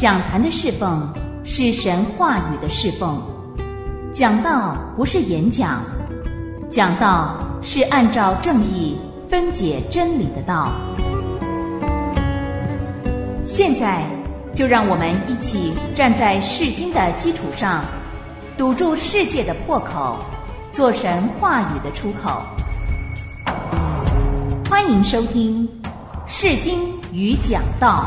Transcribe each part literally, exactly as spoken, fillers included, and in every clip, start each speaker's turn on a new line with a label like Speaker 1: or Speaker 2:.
Speaker 1: 讲坛的侍奉是神话语的侍奉，讲道不是演讲，讲道是按照正义分解真理的道。现在就让我们一起站在释经的基础上，堵住世界的破口，做神话语的出口。欢迎收听释经与讲道。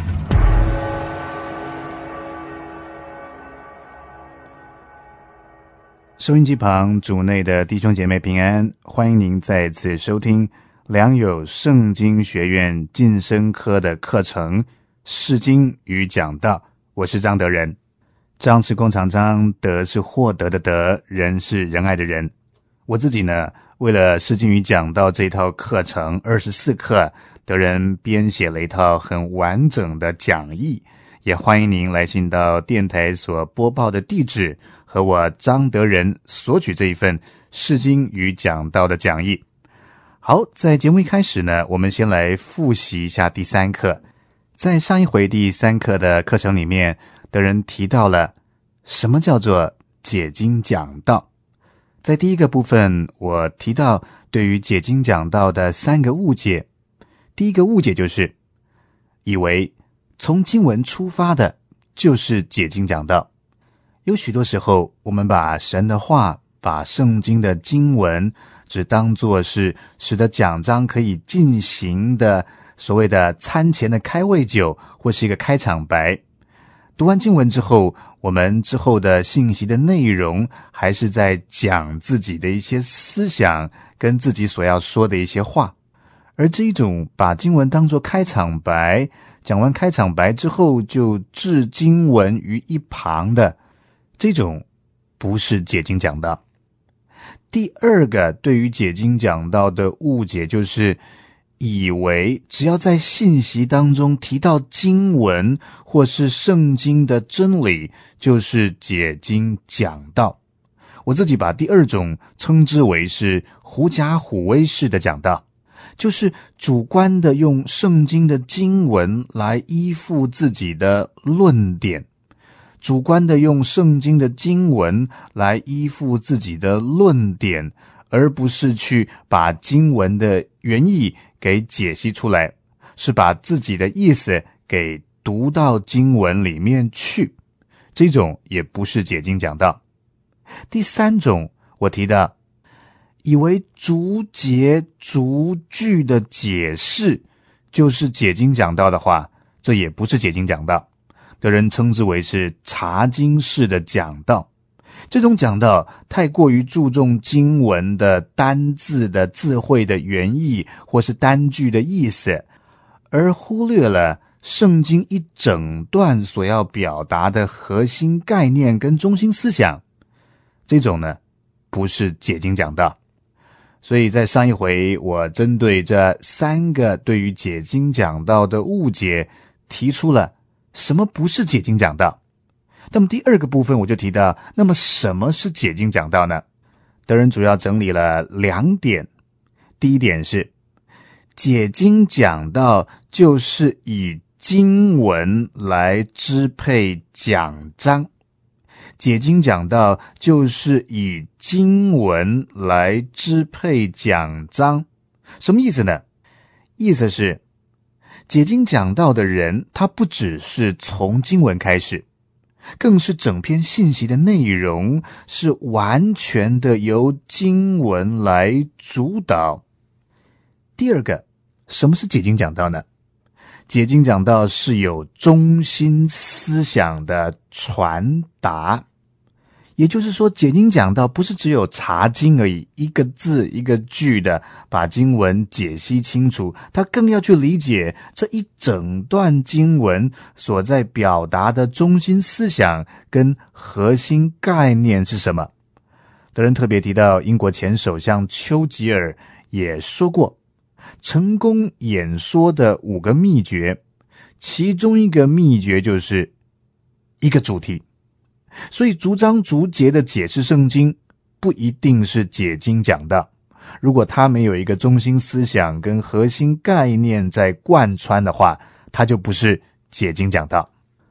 Speaker 2: 收音机旁主内的弟兄姐妹平安，欢迎您再次收听良友圣经学院晋升科的课程释经与讲道。我是张德仁。张是弓长张，德是获得的德，仁是仁爱的仁。我自己呢，为了释经与讲道这套课程二十四课，德仁编写了一套很完整的讲义，也欢迎您来信到电台所播报的地址，和我张德仁索取这一份释经与讲道的讲义。好，在节目一开始呢，我们先来复习一下第三课。在上一回第三课的课程里面，德仁提到了什么叫做解经讲道。在第一个部分，我提到对于解经讲道的三个误解。第一个误解就是以为从经文出发的就是解经讲道。有许多时候，我们把神的话，把圣经的经文只当作是使得讲章可以进行的所谓的餐前的开胃酒，或是一个开场白。读完经文之后，我们之后的信息的内容还是在讲自己的一些思想，跟自己所要说的一些话。而这一种把经文当作开场白，讲完开场白之后就置经文于一旁的，这种不是解经讲道。第二个对于解经讲道的误解就是以为只要在信息当中提到经文或是圣经的真理，就是解经讲道。我自己把第二种称之为是狐假虎威式的讲道，就是主观的用圣经的经文来依附自己的论点，主观的用圣经的经文来依附自己的论点，而不是去把经文的原意给解析出来，是把自己的意思给读到经文里面去，这种也不是解经讲道。第三种，我提到以为逐节逐句的解释就是解经讲道的话，这也不是解经讲道，的人称之为是查经式的讲道。这种讲道太过于注重经文的单字的字汇的原意，或是单句的意思，而忽略了圣经一整段所要表达的核心概念跟中心思想。这种呢，不是解经讲道。所以在上一回，我针对这三个对于解经讲道的误解，提出了什么不是解经讲道。那么第二个部分我就提到，那么什么是解经讲道呢？德仁主要整理了两点。第一点是，解经讲道就是以经文来支配讲章。解经讲道就是以经文来支配讲章。什么意思呢？意思是解经讲道的人，他不只是从经文开始，更是整篇信息的内容是完全的由经文来主导。第二个，什么是解经讲道呢？解经讲道是有中心思想的传达。也就是说，解经讲道不是只有查经而已，一个字一个句的把经文解析清楚，他更要去理解这一整段经文所在表达的中心思想跟核心概念是什么。德仁特别提到，英国前首相丘吉尔也说过，成功演说的五个秘诀，其中一个秘诀就是一个主题。所以逐章逐节的解释圣经不一定是解经讲道，如果它没有一个中心思想跟核心概念在贯穿的话，它就不是解经讲道。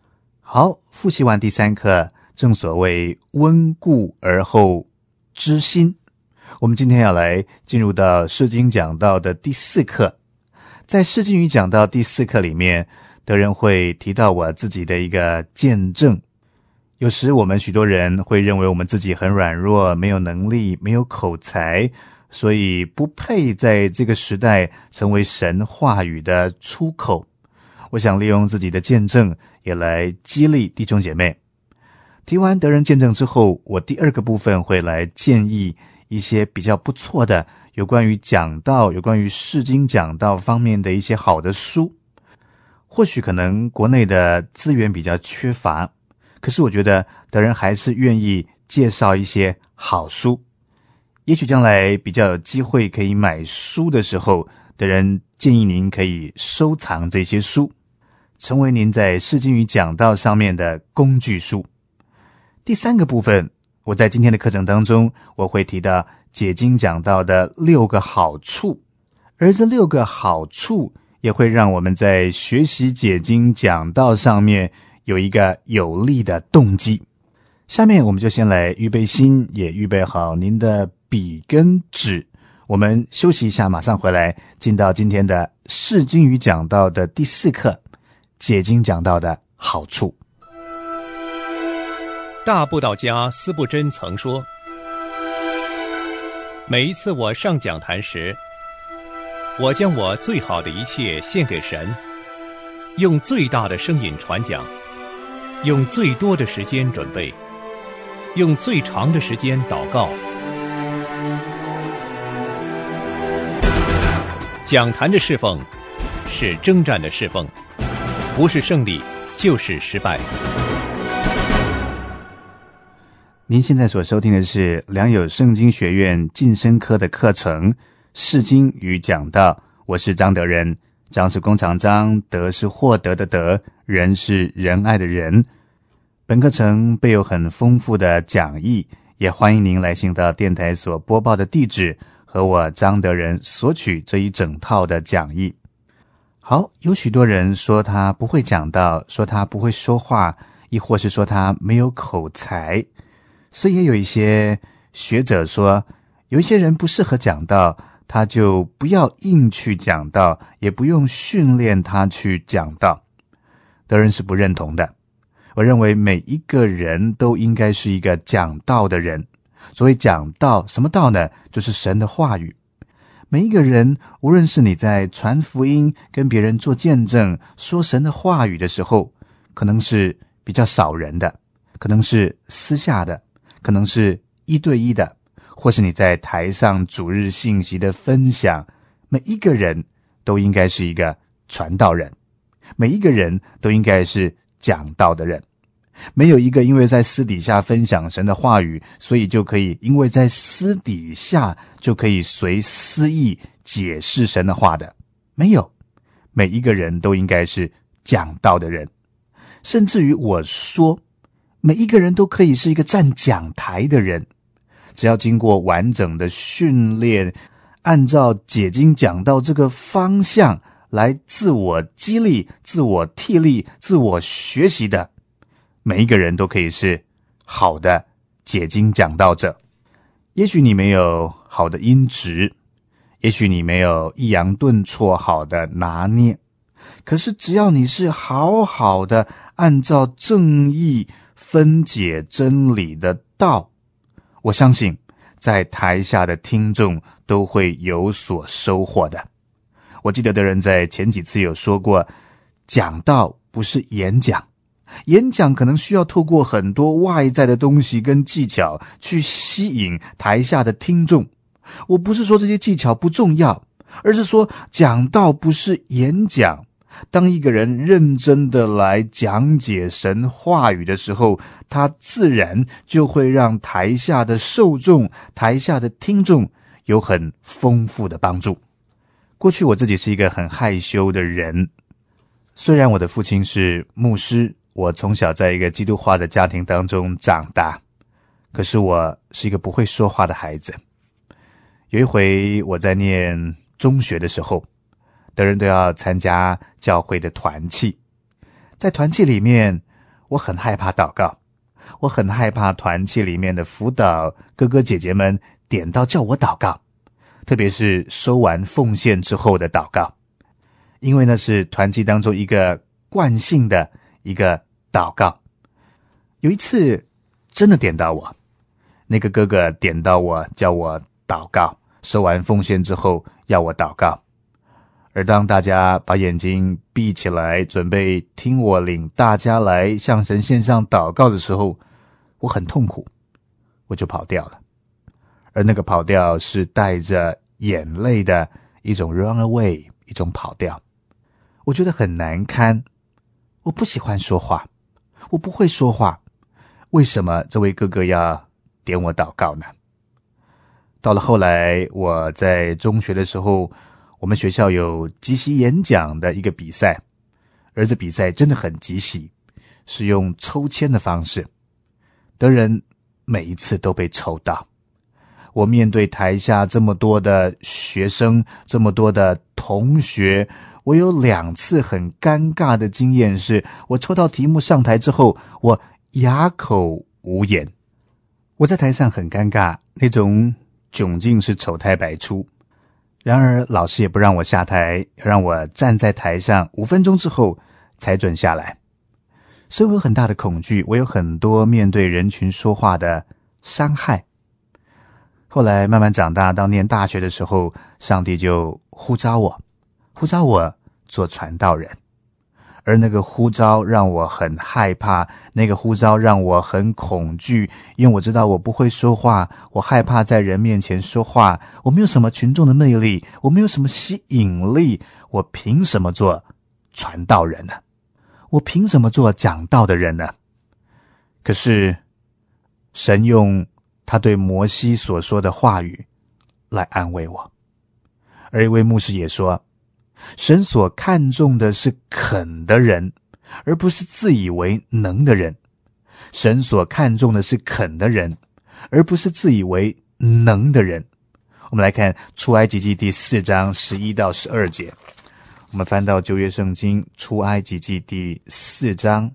Speaker 2: 好，复习完第三课，正所谓温故而后知新。我们今天要来进入到释经讲道的第四课。在释经语讲道第四课里面，德仁会提到我自己的一个见证。有时我们许多人会认为我们自己很软弱，没有能力，没有口才，所以不配在这个时代成为神话语的出口。我想利用自己的见证也来激励弟兄姐妹。提完德仁见证之后，我第二个部分会来建议一些比较不错的有关于讲道、有关于释经讲道方面的一些好的书。或许可能国内的资源比较缺乏，可是我觉得德仁还是愿意介绍一些好书。也许将来比较有机会可以买书的时候，德仁建议您可以收藏这些书，成为您在释经与讲道上面的工具书。第三个部分，我在今天的课程当中，我会提到解经讲道的六个好处，而这六个好处也会让我们在学习解经讲道上面有一个有力的动机。下面我们就先来预备心，也预备好您的笔跟纸。我们休息一下，马上回来进到今天的释经与讲道的第四课，解经讲道的好处。
Speaker 3: 大布道家司布真曾说，每一次我上讲坛时，我将我最好的一切献给神，用最大的声音传讲，用最多的时间准备，用最长的时间祷告。讲坛的侍奉是征战的侍奉，不是胜利就是失败。
Speaker 2: 您现在所收听的是良友圣经学院晋升科的课程释经与讲道，我是张德仁。张是弓长张，德是获得的德，仁是仁爱的仁。本课程备有很丰富的讲义，也欢迎您来信到电台所播报的地址，和我张德仁索取这一整套的讲义。好，有许多人说他不会讲道，说他不会说话，亦或是说他没有口才。所以也有一些学者说，有一些人不适合讲道，他就不要硬去讲道，也不用训练他去讲道。德仁是不认同的。我认为每一个人都应该是一个讲道的人。所谓讲道，什么道呢？就是神的话语。每一个人，无论是你在传福音、跟别人做见证、说神的话语的时候，可能是比较少人的，可能是私下的，可能是一对一的，或是你在台上主日信息的分享，每一个人都应该是一个传道人，每一个人都应该是讲道的人。没有一个因为在私底下分享神的话语，所以就可以因为在私底下就可以随私意解释神的话的，没有。每一个人都应该是讲道的人。甚至于我说，每一个人都可以是一个站讲台的人，只要经过完整的训练，按照解经讲道这个方向来自我激励、自我替力、自我学习的，每一个人都可以是好的解经讲道者。也许你没有好的音质，也许你没有抑扬顿挫好的拿捏，可是只要你是好好的按照正义分解真理的道，我相信在台下的听众都会有所收获的。我记得的人在前几次有说过，讲道不是演讲，演讲可能需要透过很多外在的东西跟技巧去吸引台下的听众。我不是说这些技巧不重要，而是说讲道不是演讲。当一个人认真的来讲解神话语的时候，他自然就会让台下的受众、台下的听众有很丰富的帮助。过去我自己是一个很害羞的人，虽然我的父亲是牧师，我从小在一个基督化的家庭当中长大，可是我是一个不会说话的孩子。有一回我在念中学的时候，的人都要参加教会的团契，在团契里面， 我很害怕祷告，我很害怕团契里面的辅导哥哥姐姐们点到叫我祷告，特别是收完奉献之后的祷告，因为那是团契当中一个惯性的一个祷告。有一次真的点到我，那个哥哥点到我叫我祷告，收完奉献之后要我祷告。而当大家把眼睛闭起来准备听我领大家来向神献上祷告的时候，我很痛苦，我就跑掉了。而那个跑掉是带着眼泪的一种 run away， 一种跑掉。我觉得很难堪，我不喜欢说话，我不会说话，为什么这位哥哥要点我祷告呢？到了后来，我在中学的时候，我们学校有即席演讲的一个比赛，而这比赛真的很即席，是用抽签的方式，得人每一次都被抽到。我面对台下这么多的学生，这么多的同学，我有两次很尴尬的经验，是我抽到题目上台之后，我哑口无言。我在台上很尴尬，那种窘境是丑态百出。然而老师也不让我下台，让我站在台上五分钟之后才准下来。所以我有很大的恐惧，我有很多面对人群说话的伤害。后来慢慢长大，到念大学的时候，上帝就呼召我，呼召我做传道人。而那个呼召让我很害怕，那个呼召让我很恐惧，因为我知道我不会说话，我害怕在人面前说话，我没有什么群众的魅力，我没有什么吸引力，我凭什么做传道人呢？我凭什么做讲道的人呢？可是神用他对摩西所说的话语来安慰我。而一位牧师也说，神所看重的是肯的人，而不是自以为能的人。神所看重的是肯的人，而不是自以为能的人。我们来看出埃及记第四章十一到十二节。我们翻到旧约圣经出埃及记第四章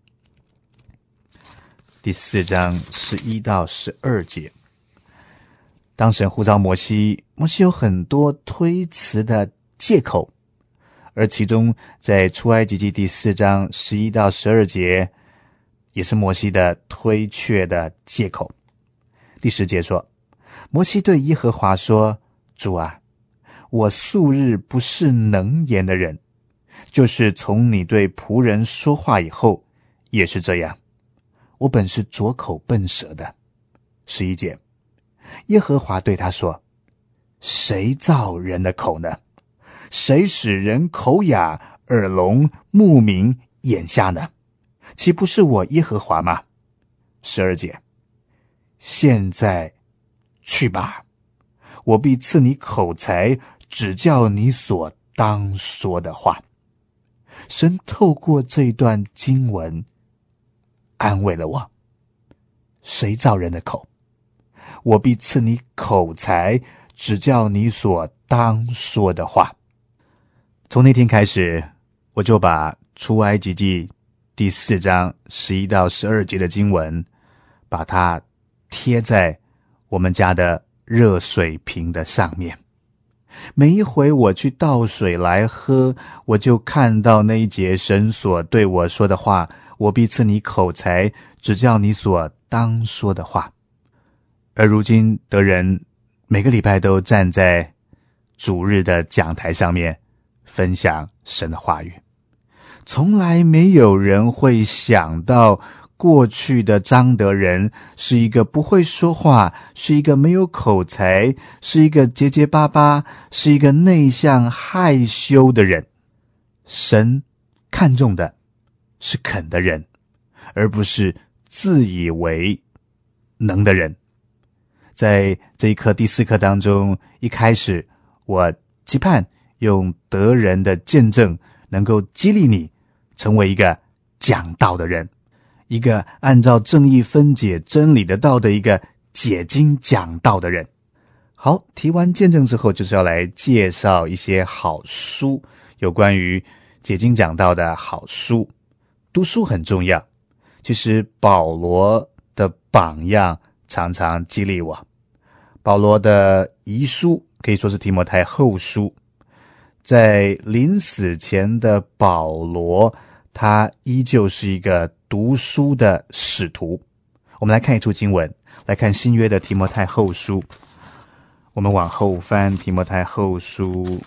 Speaker 2: 第四章十一到十二节。当神呼召摩西，摩西有很多推辞的借口，而其中在出埃及记第四章十一到十二节也是摩西的推却的借口。第十节说，摩西对耶和华说，主啊，我素日不是能言的人，就是从你对仆人说话以后也是这样，我本是拙口笨舌的。十一节，耶和华对他说，谁造人的口呢？谁使人口哑、耳聋、目明、眼瞎呢？岂不是我耶和华吗？十二节，现在去吧，我必赐你口才，指教你所当说的话。神透过这一段经文安慰了我。谁造人的口？我必赐你口才，指教你所当说的话。从那天开始，我就把出埃及记第四章十一到十二节的经文，把它贴在我们家的热水瓶的上面。每一回我去倒水来喝，我就看到那一节神所对我说的话，我必赐你口才，指教你所当说的话。而如今得人每个礼拜都站在主日的讲台上面分享神的话语，从来没有人会想到过去的张德仁是一个不会说话，是一个没有口才，是一个结结巴巴，是一个内向害羞的人。神看重的是肯的人，而不是自以为能的人。在这一课第四课当中，一开始我期盼用得人的见证能够激励你成为一个讲道的人，一个按照正义分解真理的道的一个解经讲道的人。好，提完见证之后，就是要来介绍一些好书，有关于解经讲道的好书。读书很重要， 其实保罗的榜样常常激励我。保罗的遗书可以说是提摩太后书，在临死前的保罗，他依旧是一个读书的使徒。我们来看一处经文，来看新约的提摩太后书。我们往后翻提摩太后书，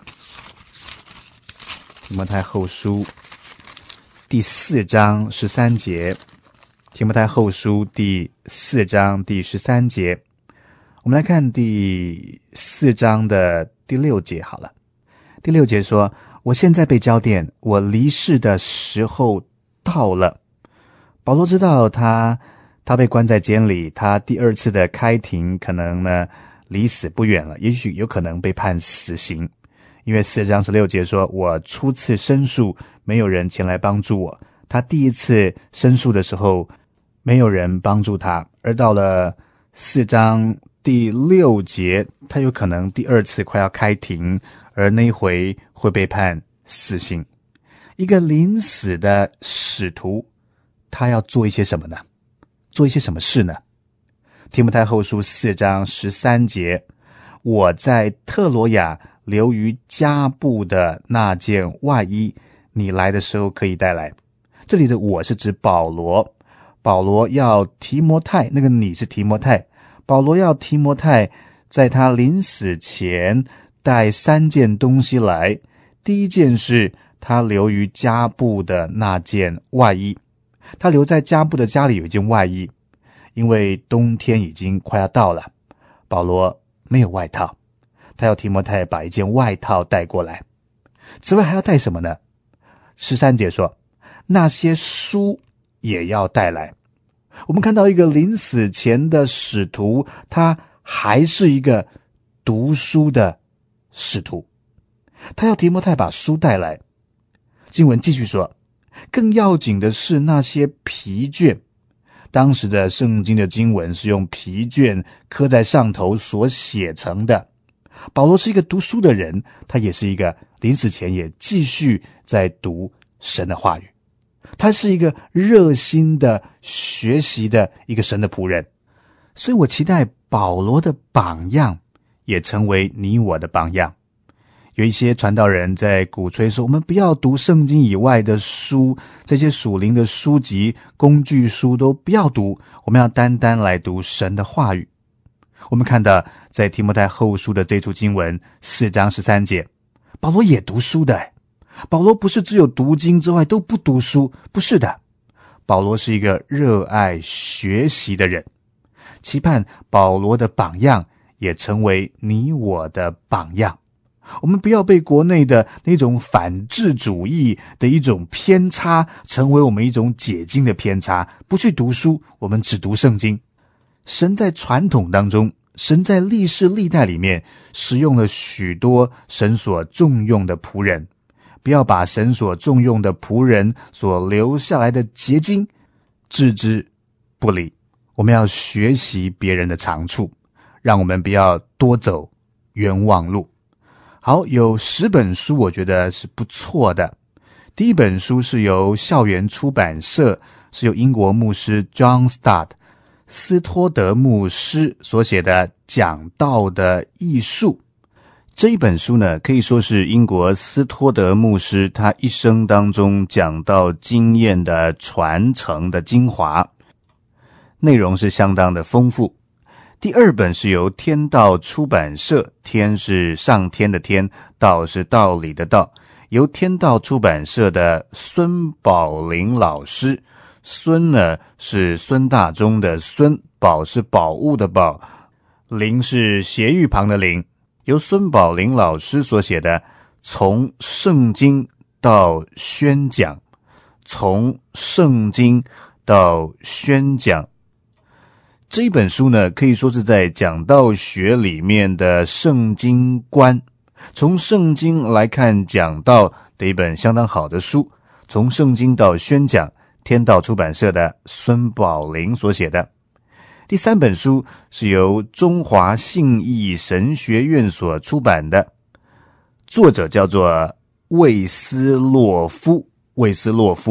Speaker 2: 提摩太后书第四章十三节，提摩太后书第四章第十三节。我们来看第四章的第六节好了。第六节说，我现在被交电，我离世的时候到了。保罗知道他他被关在监里，他第二次的开庭可能呢离死不远了，也许有可能被判死刑。因为四章十六节说，我初次申诉，没有人前来帮助我。他第一次申诉的时候，没有人帮助他，而到了四章第六节，他有可能第二次快要开庭，而那一回会被判死刑。一个临死的使徒，他要做一些什么呢？做一些什么事呢？提摩太后书四章十三节，我在特罗亚留于加布的那件外衣，你来的时候可以带来。这里的我是指保罗，保罗要提摩太，那个你是提摩太，保罗要提摩太在他临死前带三件东西来。第一件是他留于加布的那件外衣，他留在加布的家里有一件外衣，因为冬天已经快要到了，保罗没有外套，他要提摩太把一件外套带过来。此外还要带什么呢？十三节说，那些书也要带来。我们看到一个临死前的使徒，他还是一个读书的使徒，他要提摩太把书带来。经文继续说，更要紧的是那些皮卷。当时的圣经的经文是用皮卷刻在上头所写成的。保罗是一个读书的人，他也是一个临死前也继续在读神的话语，他是一个热心的学习的一个神的仆人。所以我期待保罗的榜样也成为你我的榜样。有一些传道人在鼓吹说，我们不要读圣经以外的书，这些属灵的书籍工具书都不要读，我们要单单来读神的话语。我们看到在提摩太后书的这处经文四章十三节，保罗也读书的。保罗不是只有读经之外都不读书，不是的，保罗是一个热爱学习的人。期盼保罗的榜样也成为你我的榜样。我们不要被国内的那种反智主义的一种偏差成为我们一种解经的偏差，不去读书，我们只读圣经。神在传统当中，神在历世历代里面使用了许多神所重用的仆人，不要把神所重用的仆人所留下来的结晶置之不理。我们要学习别人的长处，让我们不要多走冤枉路。好，有十本书我觉得是不错的。第一本书是由校园出版社，是由英国牧师 John Stott 斯托德牧师所写的《讲道的艺术》。这一本书呢，可以说是英国斯托德牧师他一生当中讲道经验的传承的精华，内容是相当的丰富。第二本是由天道出版社，天是上天的天，道是道理的道，由天道出版社的孙宝林老师，孙呢是孙大中的孙，宝是宝物的宝，林是斜玉旁的林，由孙宝林老师所写的《从圣经到宣讲》，从圣经到宣讲。这一本书呢，可以说是在讲道学里面的圣经观，从圣经来看讲道的一本相当好的书。从圣经到宣讲，天道出版社的孙宝林所写的。第三本书是由中华信义神学院所出版的，作者叫做魏斯洛夫，魏斯洛夫，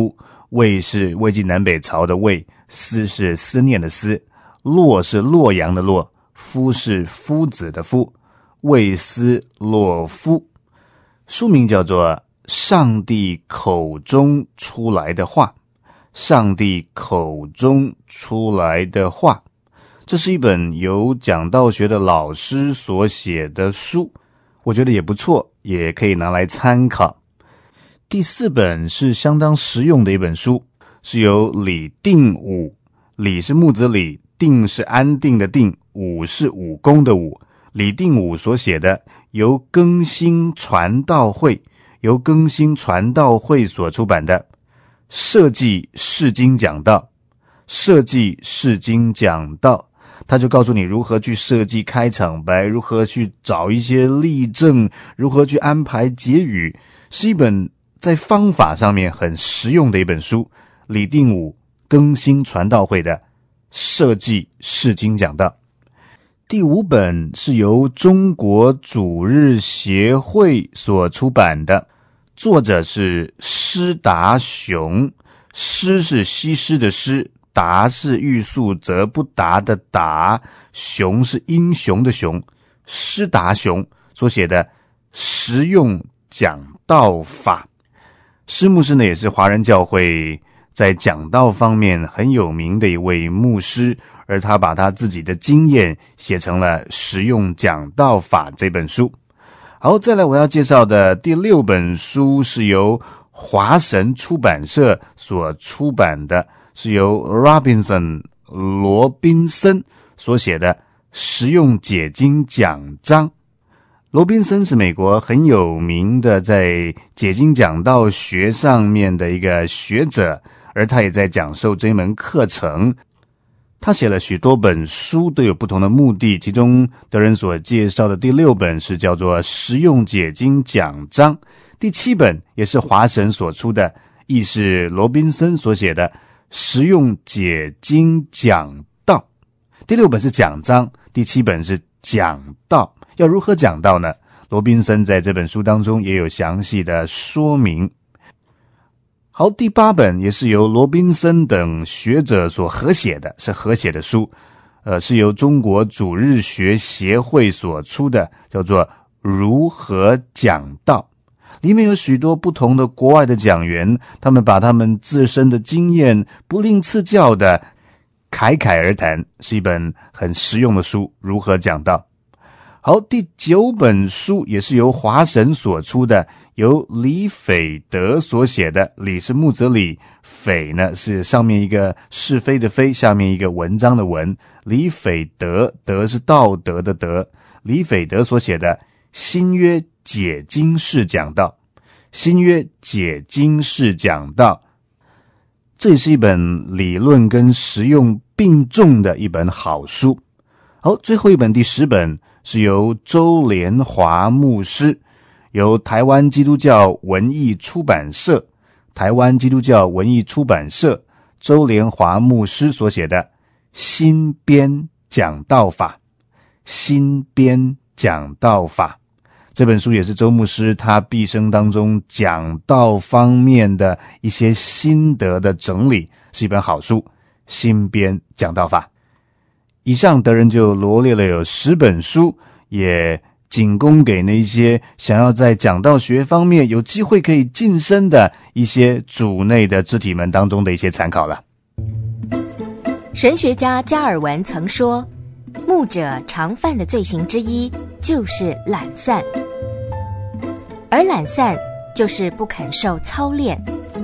Speaker 2: 魏是魏晋南北朝的魏，思是思念的思，洛是洛阳的洛，夫是夫子的夫，魏斯洛夫。书名叫做上帝口中出来的话，上帝口中出来的话。这是一本由讲道学的老师所写的书，我觉得也不错，也可以拿来参考。第四本是相当实用的一本书，是由李定武，李是木子李，定是安定的定，武是武功的武，李定武所写的，由更新传道会由更新传道会所出版的设计释经讲道，设计释经讲道，他就告诉你如何去设计开场白，如何去找一些例证，如何去安排结语，是一本在方法上面很实用的一本书。李定武更新传道会的设计释经讲道。第五本是由中国主日协会所出版的，作者是施达雄，施是西施的施，达是欲速则不达的达，雄是英雄的雄，施达雄所写的实用讲道法。施牧师呢，也是华人教会在讲道方面很有名的一位牧师，而他把他自己的经验写成了《实用讲道法》这本书。好，再来我要介绍的第六本书是由华神出版社所出版的，是由 Robinson 罗宾森所写的《实用解经讲章》。罗宾森是美国很有名的在解经讲道学上面的一个学者，而他也在讲授这门课程。他写了许多本书，都有不同的目的，其中德仁所介绍的第六本是叫做《实用解经讲章》，第七本也是华神所出的，亦是罗宾森所写的《实用解经讲道》。第六本是讲章，第七本是讲道。要如何讲道呢？罗宾森在这本书当中也有详细的说明。好，第八本也是由罗宾森等学者所合写的，是合写的书，呃，是由中国主日学协会所出的，叫做《如何讲道》。里面有许多不同的国外的讲员，他们把他们自身的经验不吝赐教的侃侃而谈，是一本很实用的书，《如何讲道》。好，第九本书也是由华神所出的，由李斐德所写的，李是木子李，斐呢是上面一个是非的非，下面一个文章的文，李斐德，德是道德的德，李斐德所写的新约解经式讲道，新约解经式讲道，这也是一本理论跟实用并重的一本好书。好，最后一本第十本是由周连华牧师，由台湾基督教文艺出版社台湾基督教文艺出版社周连华牧师所写的新编讲道法，新编讲道法。这本书也是周牧师他毕生当中讲道方面的一些心得的整理，是一本好书，新编讲道法。以上德仁就罗列了有十本书，也仅供给那些想要在讲道学方面有机会可以晋升的一些主内的肢体们当中的一些参考了。
Speaker 4: 神学家加尔文曾说，牧者常犯的罪行之一就是懒散，而懒散就是不肯受操练。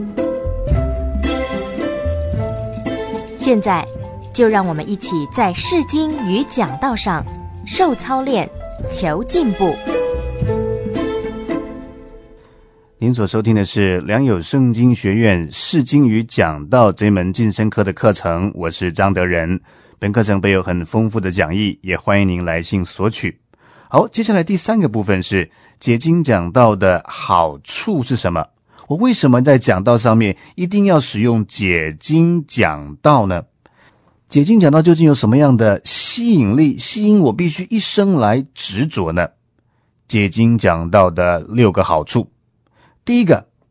Speaker 4: 现在就让我们一起在释经与讲道上受操练，求进步。
Speaker 2: 您所收听的是良友圣经学院释经与讲道这门晋升课的课程，我是张德仁。本课程备有很丰富的讲义，也欢迎您来信索取。好，接下来第三个部分是解经讲道的好处是什么？我为什么在讲道上面一定要使用解经讲道呢？解经讲道究竟有什么样的吸引力，吸引我必须一生来执着呢？解经讲道的六个好处。第一个，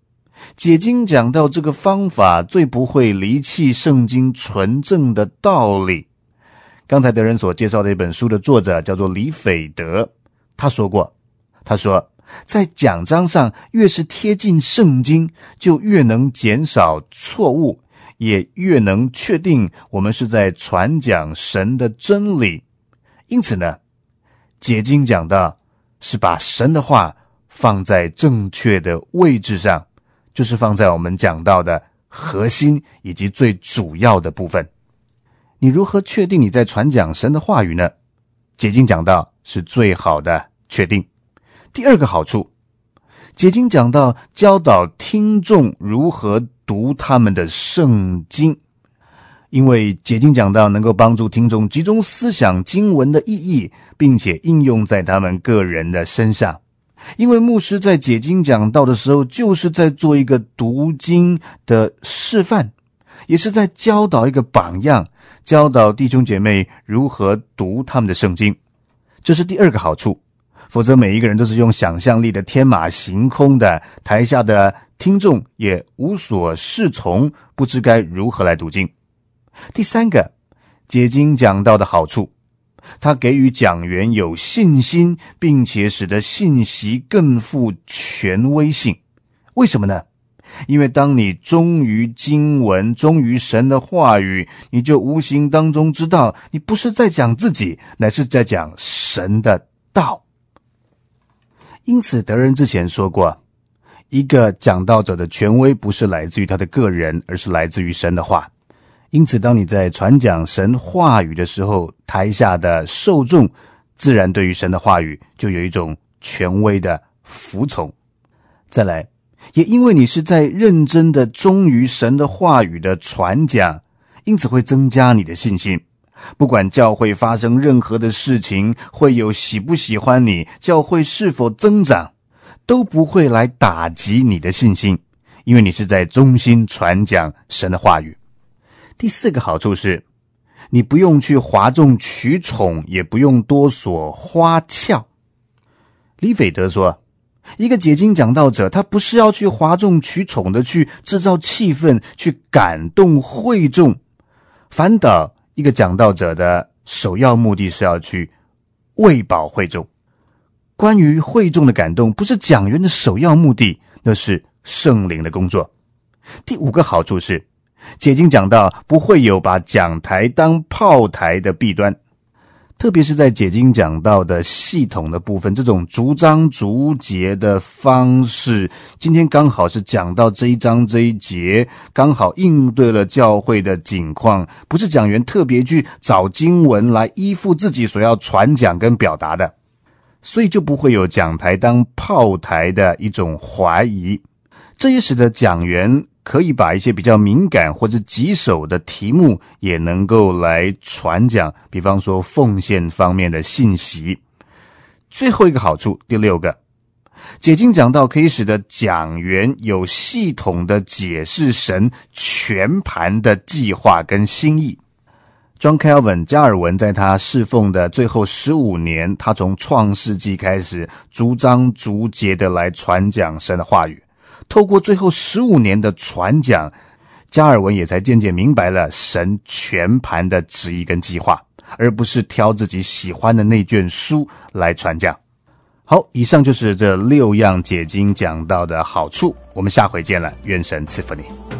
Speaker 2: 解经讲道这个方法最不会离弃圣经纯正的道理。刚才德仁所介绍的一本书的作者叫做李斐德，他说过，他说在讲章上越是贴近圣经，就越能减少错误，也越能确定我们是在传讲神的真理。因此呢，解经讲道是把神的话放在正确的位置上，就是放在我们讲到的核心以及最主要的部分。你如何确定你在传讲神的话语呢？解经讲道是最好的确定。第二个好处，解经讲道教导听众如何读他们的圣经，因为解经讲道能够帮助听众集中思想经文的意义，并且应用在他们个人的身上。因为牧师在解经讲道的时候，就是在做一个读经的示范，也是在教导一个榜样，教导弟兄姐妹如何读他们的圣经。这是第二个好处，否则每一个人都是用想象力的天马行空的，台下的听众也无所适从，不知该如何来读经。第三个，解经讲道的好处，他给予讲员有信心，并且使得信息更富权威性。为什么呢？因为当你忠于经文，忠于神的话语，你就无形当中知道，你不是在讲自己，乃是在讲神的道。因此德仁之前说过，一个讲道者的权威不是来自于他的个人，而是来自于神的话。因此当你在传讲神话语的时候，台下的受众自然对于神的话语就有一种权威的服从。再来，也因为你是在认真的忠于神的话语的传讲，因此会增加你的信心。不管教会发生任何的事情，会有喜不喜欢你，教会是否增长，都不会来打击你的信心，因为你是在忠心传讲神的话语。第四个好处是，你不用去哗众取宠，也不用多所花俏。李斐德说，一个解经讲道者，他不是要去哗众取宠的去制造气氛，去感动会众，反倒一个讲道者的首要目的是要去喂饱会众。关于会众的感动，不是讲员的首要目的，那是圣灵的工作。第五个好处是，解经讲道不会有把讲台当炮台的弊端，特别是在解经讲道的系统的部分，这种逐章逐节的方式，今天刚好是讲到这一章这一节，刚好应对了教会的景况，不是讲员特别去找经文来依附自己所要传讲跟表达的，所以就不会有讲台当炮台的一种怀疑。这也使得讲员可以把一些比较敏感或者棘手的题目也能够来传讲，比方说奉献方面的信息。最后一个好处，第六个，解经讲道可以使得讲员有系统的解释神全盘的计划跟心意。John Calvin 加尔文在他侍奉的最后十五年，他从创世纪开始逐章逐节的来传讲神的话语。透过最后十五年的传讲，加尔文也才渐渐明白了神全盘的旨意跟计划，而不是挑自己喜欢的那卷书来传讲。好，以上就是这六样解经讲道的好处，我们下回见了，愿神赐福你。